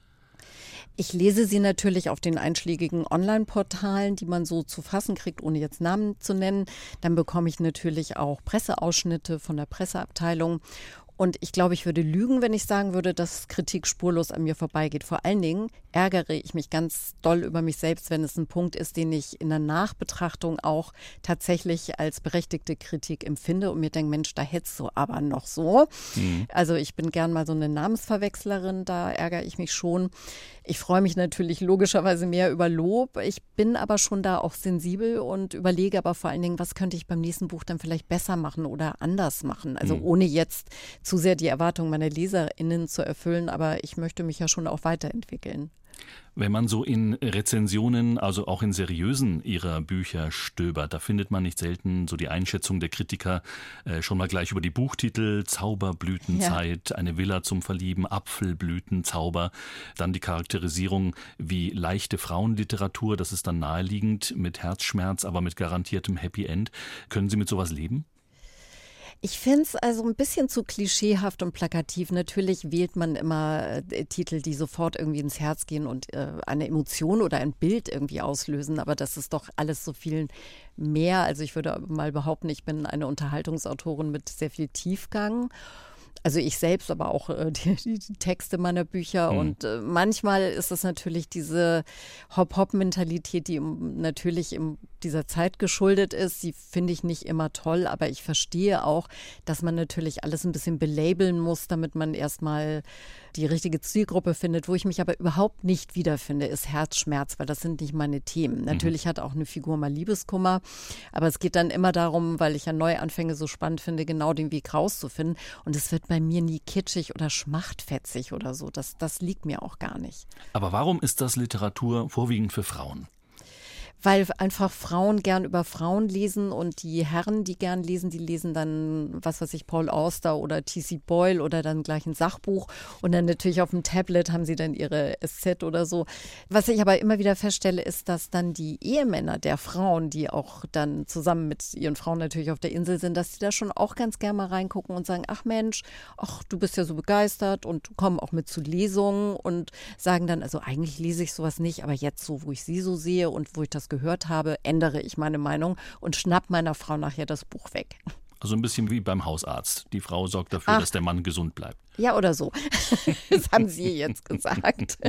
S4: Ich lese sie natürlich auf den einschlägigen Online-Portalen, die man so zu fassen kriegt, ohne jetzt Namen zu nennen. Dann bekomme ich natürlich auch Presseausschnitte von der Presseabteilung. Und ich glaube, ich würde lügen, wenn ich sagen würde, dass Kritik spurlos an mir vorbeigeht. Vor allen Dingen ärgere ich mich ganz doll über mich selbst, wenn es ein Punkt ist, den ich in der Nachbetrachtung auch tatsächlich als berechtigte Kritik empfinde und mir denke, Mensch, da hättest du aber noch so. Mhm. Also ich bin gern mal so eine Namensverwechslerin, da ärgere ich mich schon. Ich freue mich natürlich logischerweise mehr über Lob. Ich bin aber schon da auch sensibel und überlege aber vor allen Dingen, was könnte ich beim nächsten Buch dann vielleicht besser machen oder anders machen. Also mhm. ohne jetzt zu sehr die Erwartungen meiner LeserInnen zu erfüllen, aber ich möchte mich ja schon auch weiterentwickeln.
S3: Wenn man so in Rezensionen, also auch in seriösen Ihrer Bücher stöbert, da findet man nicht selten so die Einschätzung der Kritiker äh, schon mal gleich über die Buchtitel: Zauberblütenzeit, ja. Eine Villa zum Verlieben, Apfelblütenzauber. Dann die Charakterisierung wie leichte Frauenliteratur, das ist dann naheliegend mit Herzschmerz, aber mit garantiertem Happy End. Können Sie mit sowas leben?
S4: Ich finde es also ein bisschen zu klischeehaft und plakativ. Natürlich wählt man immer äh, Titel, die sofort irgendwie ins Herz gehen und äh, eine Emotion oder ein Bild irgendwie auslösen. Aber das ist doch alles so viel mehr. Also ich würde mal behaupten, ich bin eine Unterhaltungsautorin mit sehr viel Tiefgang. Also ich selbst, aber auch äh, die, die Texte meiner Bücher. Mhm. Und äh, manchmal ist es natürlich diese Hop-Hop-Mentalität, die im, natürlich in dieser Zeit geschuldet ist. Die finde ich nicht immer toll, aber ich verstehe auch, dass man natürlich alles ein bisschen belabeln muss, damit man erstmal die richtige Zielgruppe findet. Wo ich mich aber überhaupt nicht wiederfinde, ist Herzschmerz, weil das sind nicht meine Themen. Natürlich mhm. hat auch eine Figur mal Liebeskummer, aber es geht dann immer darum, weil ich ja Neuanfänge so spannend finde, genau den Weg rauszufinden. Und es wird bei mir nie kitschig oder schmachtfetzig oder so. Das, das liegt mir auch gar nicht.
S3: Aber warum ist das Literatur vorwiegend für Frauen?
S4: Weil einfach Frauen gern über Frauen lesen und die Herren, die gern lesen, die lesen dann, was weiß ich, Paul Auster oder T C Boyle oder dann gleich ein Sachbuch und dann natürlich auf dem Tablet haben sie dann ihre S Z oder so. Was ich aber immer wieder feststelle, ist, dass dann die Ehemänner der Frauen, die auch dann zusammen mit ihren Frauen natürlich auf der Insel sind, dass die da schon auch ganz gern mal reingucken und sagen, ach Mensch, ach, du bist ja so begeistert und kommen auch mit zu Lesungen und sagen dann, also eigentlich lese ich sowas nicht, aber jetzt so, wo ich sie so sehe und wo ich das gehört habe, ändere ich meine Meinung und schnapp meiner Frau nachher das Buch weg.
S3: Also ein bisschen wie beim Hausarzt. Die Frau sorgt dafür, Ach. dass der Mann gesund bleibt.
S4: Ja, oder so. Das haben Sie jetzt gesagt.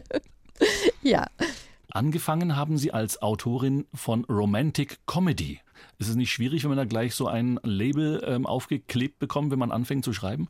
S4: Ja.
S3: Angefangen haben Sie als Autorin von Romantic Comedy. Ist es nicht schwierig, wenn man da gleich so ein Label ähm, aufgeklebt bekommt, wenn man anfängt zu schreiben?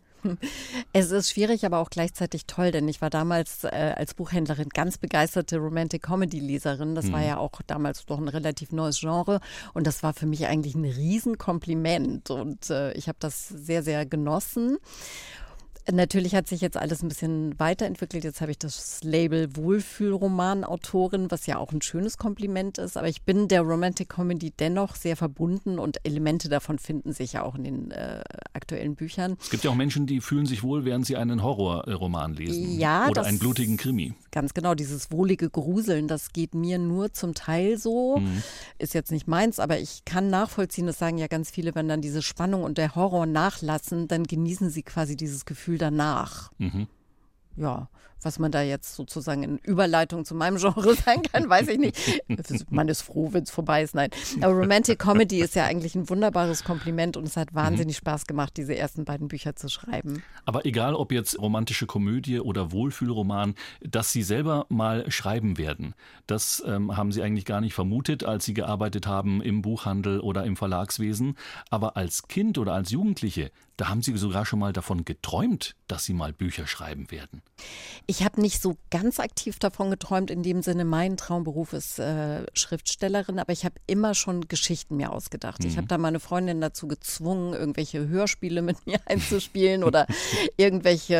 S4: Es ist schwierig, aber auch gleichzeitig toll, denn ich war damals äh, als Buchhändlerin ganz begeisterte Romantic-Comedy-Leserin. Das mhm. war ja auch damals doch ein relativ neues Genre und das war für mich eigentlich ein Riesenkompliment und äh, ich habe das sehr, sehr genossen. Natürlich hat sich jetzt alles ein bisschen weiterentwickelt. Jetzt habe ich das Label Wohlfühlromanautorin, was ja auch ein schönes Kompliment ist. Aber ich bin der Romantic Comedy dennoch sehr verbunden und Elemente davon finden sich ja auch in den äh, aktuellen Büchern.
S3: Es gibt ja auch Menschen, die fühlen sich wohl, während sie einen Horrorroman lesen.
S4: Ja,
S3: oder
S4: das,
S3: einen blutigen Krimi.
S4: Ganz genau, dieses wohlige Gruseln, das geht mir nur zum Teil so. Mhm. Ist jetzt nicht meins, aber ich kann nachvollziehen, das sagen ja ganz viele, wenn dann diese Spannung und der Horror nachlassen, dann genießen sie quasi dieses Gefühl danach. Mhm. Ja, was man da jetzt sozusagen in Überleitung zu meinem Genre sagen kann, weiß ich nicht. Man ist froh, wenn es vorbei ist. Nein. Aber Romantic Comedy ist ja eigentlich ein wunderbares Kompliment und es hat wahnsinnig mhm. Spaß gemacht, diese ersten beiden Bücher zu schreiben.
S3: Aber egal, ob jetzt romantische Komödie oder Wohlfühlroman, dass Sie selber mal schreiben werden, das ähm, haben Sie eigentlich gar nicht vermutet, als Sie gearbeitet haben im Buchhandel oder im Verlagswesen. Aber als Kind oder als Jugendliche, da haben Sie sogar schon mal davon geträumt, dass Sie mal Bücher schreiben werden.
S4: Ich habe nicht so ganz aktiv davon geträumt, in dem Sinne, mein Traumberuf ist äh, Schriftstellerin, aber ich habe immer schon Geschichten mir ausgedacht. Mhm. Ich habe da meine Freundin dazu gezwungen, irgendwelche Hörspiele mit mir einzuspielen oder irgendwelche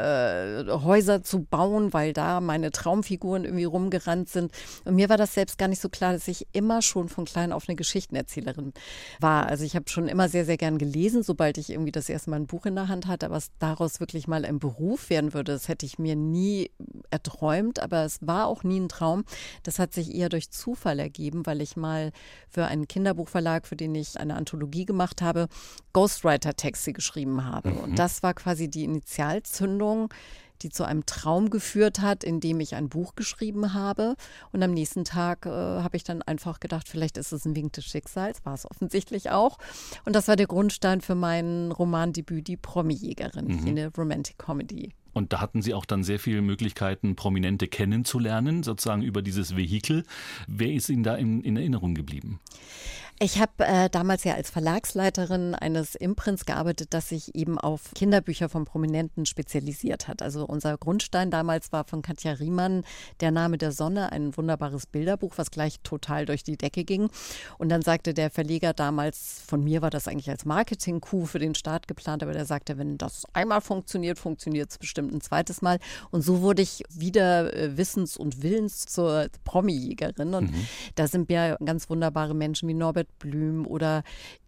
S4: äh, Häuser zu bauen, weil da meine Traumfiguren irgendwie rumgerannt sind. Und mir war das selbst gar nicht so klar, dass ich immer schon von klein auf eine Geschichtenerzählerin war. Also ich habe schon immer sehr, sehr gern gelesen, sobald ich irgendwie das erste Mal ein Buch in der Hand hatte, aber es daraus wirklich mal ein Beruf werden würde, das hätte ich mir nie erträumt, aber es war auch nie ein Traum. Das hat sich eher durch Zufall ergeben, weil ich mal für einen Kinderbuchverlag, für den ich eine Anthologie gemacht habe, Ghostwriter-Texte geschrieben habe. Mhm. Und das war quasi die Initialzündung, die zu einem Traum geführt hat, in dem ich ein Buch geschrieben habe. Und am nächsten Tag äh, habe ich dann einfach gedacht, vielleicht ist es ein Wink des Schicksals, war es offensichtlich auch. Und das war der Grundstein für mein Romandebüt, die Promi-Jägerin, mhm. eine Romantic Comedy.
S3: Und da hatten Sie auch dann sehr viele Möglichkeiten, Prominente kennenzulernen, sozusagen über dieses Vehikel. Wer ist Ihnen da in, in Erinnerung geblieben?
S4: Ich habe äh, damals ja als Verlagsleiterin eines Imprints gearbeitet, das sich eben auf Kinderbücher von Prominenten spezialisiert hat. Also unser Grundstein damals war von Katja Riemann Der Name der Sonne, ein wunderbares Bilderbuch, was gleich total durch die Decke ging. Und dann sagte der Verleger damals, von mir war das eigentlich als Marketing-Coup für den Start geplant, aber der sagte, wenn das einmal funktioniert, funktioniert es bestimmt ein zweites Mal. Und so wurde ich wieder äh, wissens- und willens zur Promi-Jägerin. Und mhm. da sind mir ganz wunderbare Menschen wie Norbert Blüm oder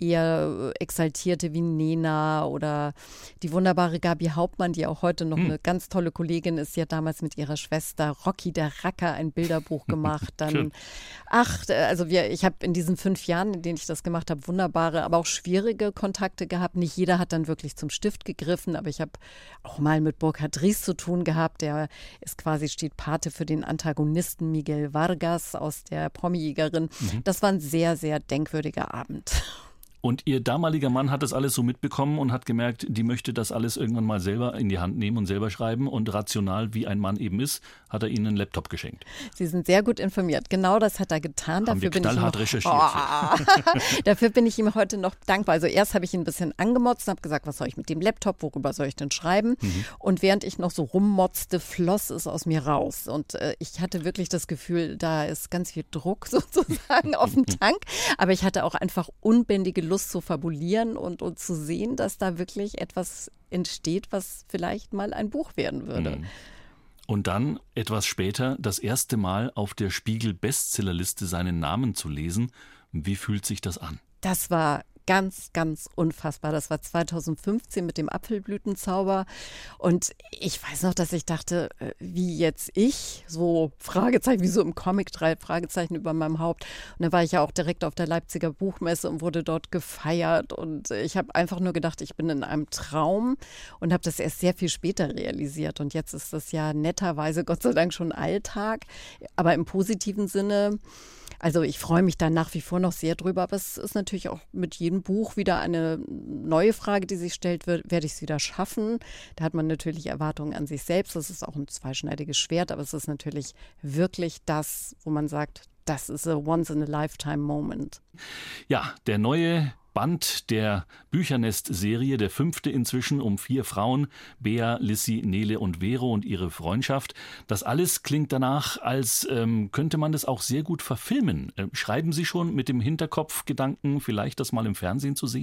S4: eher Exaltierte wie Nena oder die wunderbare Gabi Hauptmann, die auch heute noch hm. eine ganz tolle Kollegin ist. Sie hat damals mit ihrer Schwester Rocky der Racker ein Bilderbuch gemacht. Dann, ach, also wir, ich habe in diesen fünf Jahren, in denen ich das gemacht habe, wunderbare, aber auch schwierige Kontakte gehabt. Nicht jeder hat dann wirklich zum Stift gegriffen, aber ich habe auch mal mit Burkhard Ries zu tun gehabt. Der ist quasi, steht Pate für den Antagonisten Miguel Vargas aus der Promi-Jägerin. Mhm. Das war ein sehr, sehr denkwürdiger Abend.
S3: Und Ihr damaliger Mann hat das alles so mitbekommen und hat gemerkt, die möchte das alles irgendwann mal selber in die Hand nehmen und selber schreiben. Und rational, wie ein Mann eben ist, hat er Ihnen einen Laptop geschenkt.
S4: Sie sind sehr gut informiert. Genau das hat er getan.
S3: Haben
S4: dafür
S3: wir knallhart
S4: bin ich
S3: recherchiert.
S4: Oh. Dafür bin ich ihm heute noch dankbar. Also erst habe ich ihn ein bisschen angemotzt und habe gesagt, was soll ich mit dem Laptop, worüber soll ich denn schreiben? Mhm. Und während ich noch so rummotzte, floss es aus mir raus. Und äh, ich hatte wirklich das Gefühl, da ist ganz viel Druck sozusagen auf dem Tank. Aber ich hatte auch einfach unbändige Lust zu fabulieren und, und zu sehen, dass da wirklich etwas entsteht, was vielleicht mal ein Buch werden würde.
S3: Und dann, etwas später, das erste Mal auf der Spiegel-Bestsellerliste seinen Namen zu lesen. Wie fühlt sich das an?
S4: Das war ganz, ganz unfassbar. Das war zweitausendfünfzehn mit dem Apfelblütenzauber. Und ich weiß noch, dass ich dachte, wie jetzt ich? So Fragezeichen, wie so im Comic, drei Fragezeichen über meinem Haupt. Und dann war ich ja auch direkt auf der Leipziger Buchmesse und wurde dort gefeiert. Und ich habe einfach nur gedacht, ich bin in einem Traum und habe das erst sehr viel später realisiert. Und jetzt ist das ja netterweise Gott sei Dank schon Alltag, aber im positiven Sinne. Also ich freue mich da nach wie vor noch sehr drüber, aber es ist natürlich auch mit jedem Buch wieder eine neue Frage, die sich stellt, wird, werde ich es wieder schaffen? Da hat man natürlich Erwartungen an sich selbst, das ist auch ein zweischneidiges Schwert, aber es ist natürlich wirklich das, wo man sagt, das ist a once-in-a-lifetime-Moment.
S3: Ja, der neue Band der Büchernest-Serie, der fünfte inzwischen, um vier Frauen, Bea, Lissy, Nele und Vero und ihre Freundschaft. Das alles klingt danach, als ähm, könnte man das auch sehr gut verfilmen. Ähm, schreiben Sie schon mit dem Hinterkopfgedanken, vielleicht das mal im Fernsehen zu sehen?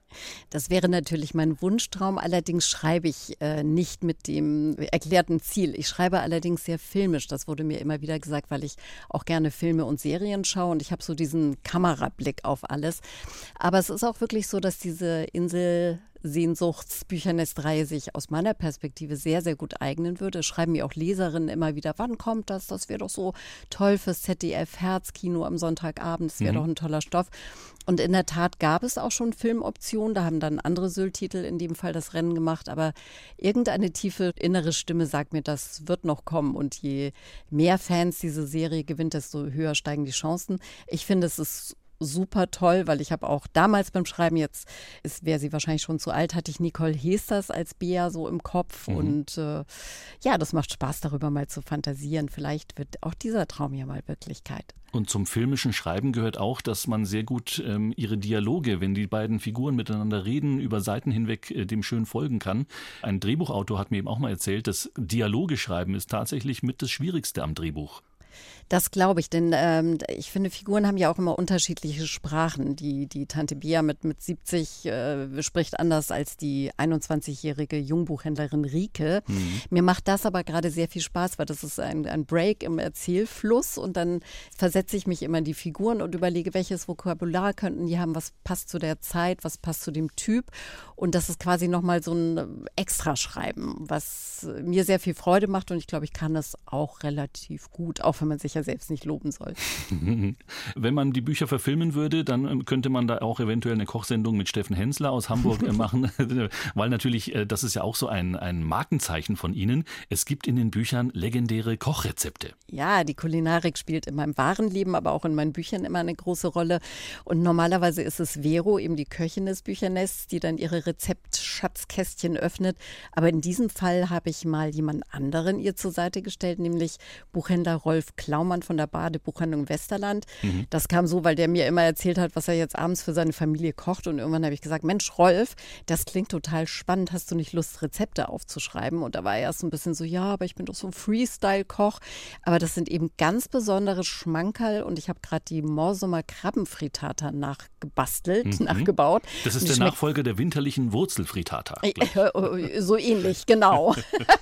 S4: Das wäre natürlich mein Wunschtraum, allerdings schreibe ich äh, nicht mit dem erklärten Ziel. Ich schreibe allerdings sehr filmisch, das wurde mir immer wieder gesagt, weil ich auch gerne Filme und Serien schaue und ich habe so diesen Kamerablick auf alles. Aber es ist auch wirklich so, dass diese Insel Sehnsuchtsbüchernestreihe sich aus meiner Perspektive sehr, sehr gut eignen würde. Es schreiben mir auch Leserinnen immer wieder, wann kommt das? Das wäre doch so toll fürs Z D F Herzkino am Sonntagabend. Das wäre mhm. doch ein toller Stoff. Und in der Tat gab es auch schon Filmoptionen. Da haben dann andere Sylt-Titel in dem Fall das Rennen gemacht. Aber irgendeine tiefe innere Stimme sagt mir, das wird noch kommen. Und je mehr Fans diese Serie gewinnt, desto höher steigen die Chancen. Ich finde, es ist super toll, weil ich habe auch damals beim Schreiben, jetzt wäre sie wahrscheinlich schon zu alt, hatte ich Nicole Hesters als Bea so im Kopf mhm. und äh, ja, das macht Spaß, darüber mal zu fantasieren. Vielleicht wird auch dieser Traum ja mal Wirklichkeit.
S3: Und zum filmischen Schreiben gehört auch, dass man sehr gut ähm, ihre Dialoge, wenn die beiden Figuren miteinander reden, über Seiten hinweg äh, dem schön folgen kann. Ein Drehbuchautor hat mir eben auch mal erzählt, dass Dialoge schreiben ist tatsächlich mit das Schwierigste am Drehbuch.
S4: Das glaube ich, denn ähm, ich finde, Figuren haben ja auch immer unterschiedliche Sprachen. Die, die Tante Bea mit, mit siebzig äh, spricht anders als die einundzwanzigjährige Jungbuchhändlerin Rike. Mhm. Mir macht das aber gerade sehr viel Spaß, weil das ist ein, ein Break im Erzählfluss und dann versetze ich mich immer in die Figuren und überlege, welches Vokabular könnten die haben, was passt zu der Zeit, was passt zu dem Typ. Und das ist quasi nochmal so ein Extraschreiben, was mir sehr viel Freude macht und ich glaube, ich kann das auch relativ gut, auch wenn man sich ja selbst nicht loben soll.
S3: Wenn man die Bücher verfilmen würde, dann könnte man da auch eventuell eine Kochsendung mit Steffen Hensler aus Hamburg machen, weil natürlich, das ist ja auch so ein, ein Markenzeichen von Ihnen. Es gibt in den Büchern legendäre Kochrezepte.
S4: Ja, die Kulinarik spielt in meinem wahren Leben, aber auch in meinen Büchern immer eine große Rolle. Und normalerweise ist es Vero, eben die Köchin des Büchernests, die dann ihre Rezeptschatzkästchen öffnet. Aber in diesem Fall habe ich mal jemand anderen ihr zur Seite gestellt, nämlich Buchhändler Rolf Klaumann von der Badebuchhandlung Westerland. Mhm. Das kam so, weil der mir immer erzählt hat, was er jetzt abends für seine Familie kocht. Und irgendwann habe ich gesagt, Mensch, Rolf, das klingt total spannend. Hast du nicht Lust, Rezepte aufzuschreiben? Und da war er erst so ein bisschen so, ja, aber ich bin doch so ein Freestyle-Koch. Aber das sind eben ganz besondere Schmankerl. Und ich habe gerade die Morsumer Krabbenfrittata nachgebastelt, mhm. nachgebaut.
S3: Das ist der Nachfolger der winterlichen Wurzelfrittata.
S4: So ähnlich, genau.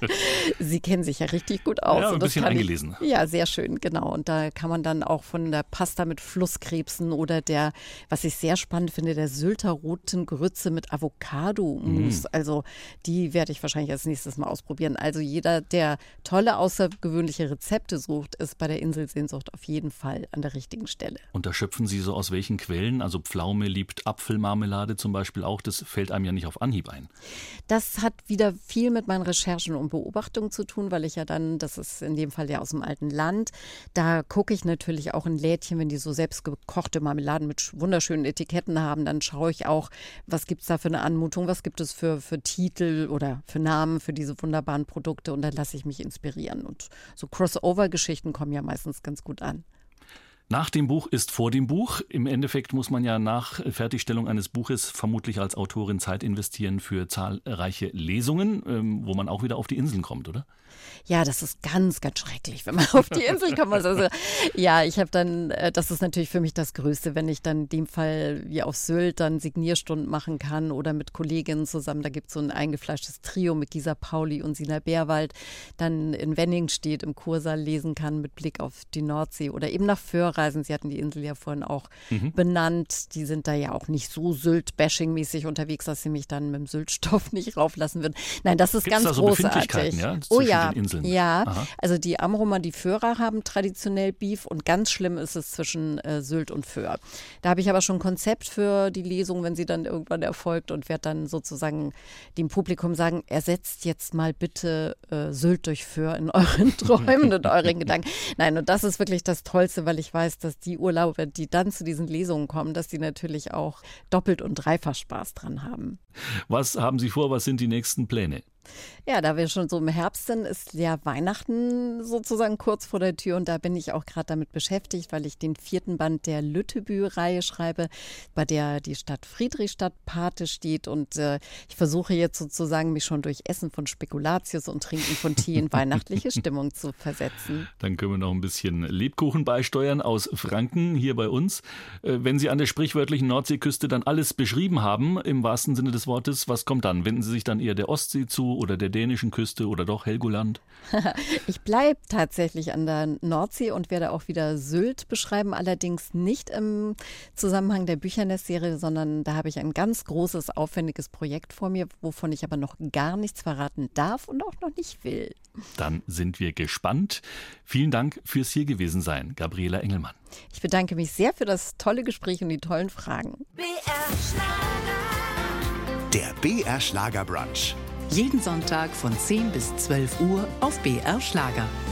S4: Sie kennen sich ja richtig gut aus.
S3: Ja, ein
S4: und das
S3: bisschen eingelesen.
S4: Ich, ja, sehr schön, genau. Und da kann man dann auch von der Pasta mit Flusskrebsen oder der, was ich sehr spannend finde, der Sylter roten Grütze mit Avocado-Mousse. Mm. Also die werde ich wahrscheinlich als nächstes mal ausprobieren. Also jeder, der tolle, außergewöhnliche Rezepte sucht, ist bei der Inselsehnsucht auf jeden Fall an der richtigen Stelle.
S3: Und da schöpfen Sie so aus welchen Quellen? Also Pflaume liebt Apfelmarmelade zum Beispiel auch. Das fällt einem ja nicht auf Anhieb ein.
S4: Das hat wieder viel mit meinen Recherchen und Beobachtungen zu tun, weil ich ja dann, das ist in dem Fall ja aus dem alten Land, da gucke ich natürlich auch in Lädchen, wenn die so selbstgekochte Marmeladen mit wunderschönen Etiketten haben, dann schaue ich auch, was gibt es da für eine Anmutung, was gibt es für, für Titel oder für Namen für diese wunderbaren Produkte und dann lasse ich mich inspirieren. Und so Crossover-Geschichten kommen ja meistens ganz gut an.
S3: Nach dem Buch ist vor dem Buch. Im Endeffekt muss man ja nach Fertigstellung eines Buches vermutlich als Autorin Zeit investieren für zahlreiche Lesungen, wo man auch wieder auf die Inseln kommt, oder?
S4: Ja, das ist ganz, ganz schrecklich, wenn man auf die Insel kommt. Also, ja, ich habe dann, das ist natürlich für mich das Größte, wenn ich dann in dem Fall wie auf Sylt dann Signierstunden machen kann oder mit Kolleginnen zusammen. Da gibt es so ein eingefleischtes Trio mit Gisa Pauli und Sina Bärwald, dann in Wenningstedt im Kursaal lesen kann mit Blick auf die Nordsee oder eben nach Föhr reisen. Sie hatten die Insel ja vorhin auch mhm. benannt. Die sind da ja auch nicht so Sylt-Bashing-mäßig unterwegs, dass sie mich dann mit dem Syltstoff nicht rauflassen würden. Nein, das ist
S3: Gibt's
S4: ganz
S3: da so
S4: großartig.
S3: Ja,
S4: oh ja,
S3: den Inseln?
S4: Ja.
S3: Aha.
S4: Also die Amrumer, die Föhrer haben traditionell Beef und ganz schlimm ist es zwischen äh, Sylt und Föhr. Da habe ich aber schon ein Konzept für die Lesung, wenn sie dann irgendwann erfolgt und werde dann sozusagen dem Publikum sagen, ersetzt jetzt mal bitte äh, Sylt durch Föhr in euren Träumen und euren Gedanken. Nein, und das ist wirklich das Tollste, weil ich weiß, dass die Urlauber, die dann zu diesen Lesungen kommen, dass die natürlich auch doppelt und dreifach Spaß dran haben.
S3: Was haben Sie vor? Was sind die nächsten Pläne?
S4: Ja, da wir schon so im Herbst sind, ist ja Weihnachten sozusagen kurz vor der Tür und da bin ich auch gerade damit beschäftigt, weil ich den vierten Band der Lüttebü-Reihe schreibe, bei der die Stadt Friedrichstadt Pate steht und äh, ich versuche jetzt sozusagen mich schon durch Essen von Spekulatius und Trinken von Tee in weihnachtliche Stimmung zu versetzen.
S3: Dann können wir noch ein bisschen Lebkuchen beisteuern aus Franken hier bei uns. Äh, wenn Sie an der sprichwörtlichen Nordseeküste dann alles beschrieben haben, im wahrsten Sinne des Wortes, was kommt dann? Wenden Sie sich dann eher der Ostsee zu oder der dänischen Küste oder doch Helgoland?
S4: Ich bleibe tatsächlich an der Nordsee und werde auch wieder Sylt beschreiben, allerdings nicht im Zusammenhang der Büchernest-Serie, sondern da habe ich ein ganz großes, aufwendiges Projekt vor mir, wovon ich aber noch gar nichts verraten darf und auch noch nicht will.
S3: Dann sind wir gespannt. Vielen Dank fürs hier gewesen sein, Gabriela Engelmann.
S4: Ich bedanke mich sehr für das tolle Gespräch und die tollen Fragen.
S1: B R Schlager. Der B R Schlager Brunch.
S2: Jeden Sonntag von zehn bis zwölf Uhr auf B R Schlager.